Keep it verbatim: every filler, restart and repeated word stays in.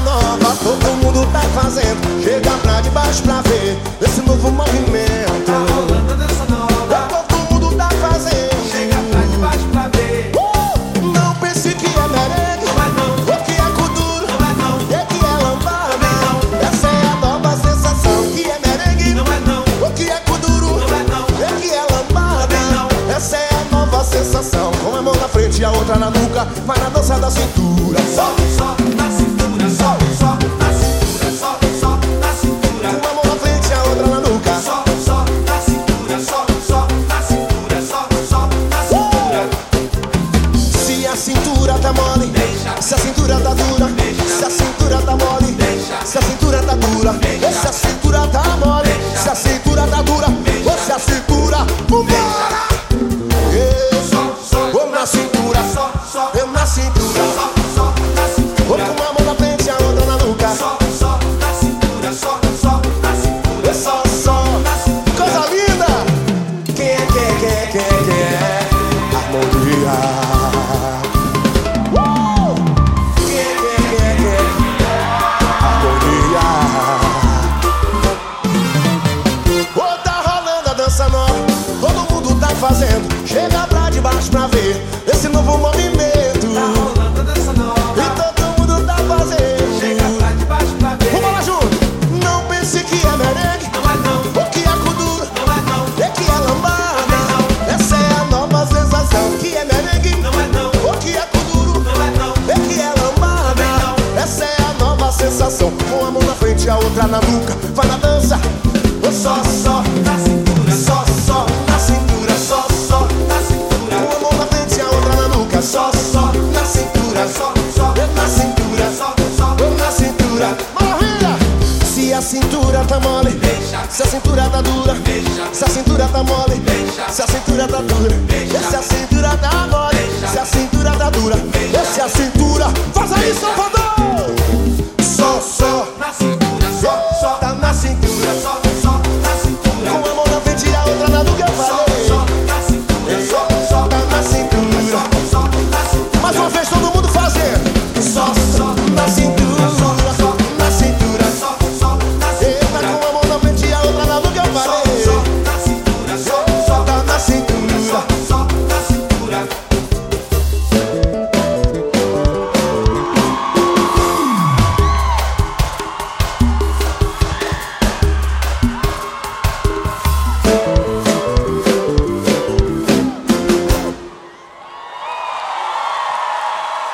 nova, todo mundo tá fazendo. Chega pra debaixo pra ver esse novo movimento. Tá rolando a dança nova, todo mundo tá fazendo. chega pra debaixo pra ver. uh, Não pense que é merengue, Não é não, o que é kuduro, não é não, e que é lambada. também não. Essa é a nova sensação. Que é merengue, Não é não, o que é kuduro, não é não, e que é lambada. também não. Essa é a nova sensação. Com a mão na frente e a outra na nuca, vai na dança da cintura. Só, só na cintura, só, só na cintura, só, só na cintura. Com a mão na frente e a outra na nuca. Só, só na cintura, só, só na cintura, só, só na cintura. Se a cintura tá mole, Deixa. se a cintura tá dura, Deixa. se a cintura tá mole, Deixa. se a cintura tá dura, Deixa. se a cintura tá mole, Deixa. se a cintura tá dura, Deixa. ou se a cintura, vambora! Eu Só, só vou na cintura, só, só, eu na cintura, só, só na vou cintura. com uma mão na frente e a outra na nuca. Só, só na cintura, só, só na cintura. É só, só, Na cintura. coisa linda! Quem é, quem é, quem é, quem é, quem é? Harmonia! Uh! Quem é, quem é, quem é, quem é? Harmonia! Oh, tá rolando a dança nova, todo mundo tá fazendo. Chega pra debaixo pra ver esse novo movimento. Tá rolando a dança E nova, todo mundo tá fazendo. chega pra debaixo pra ver. Vamos lá junto! Não pense que é merengue, Não é não, o que é kuduro, não é não, é que é lambada. Essa é a nova sensação. Que é merengue, não é não, o que é kuduro, não é não. é que é lambada. Essa é a nova sensação. Com a mão na frente e a outra na nuca, vai na dança. Oh, só, só, Na cintura, só, só, na cintura, só, só. na cintura. Com a mão na frente e a outra na nuca, só, só, na cintura, Só, só na cintura, só, só na cintura. Maravilha! Se a cintura tá mole, Deixa. se a cintura tá dura, Deixa. se a cintura tá mole, Deixa. se a cintura tá dura, Deixa. se a cintura tá mole, Deixa. se a cintura tá dura, Deixa. se a cintura, faz aí, Salvador!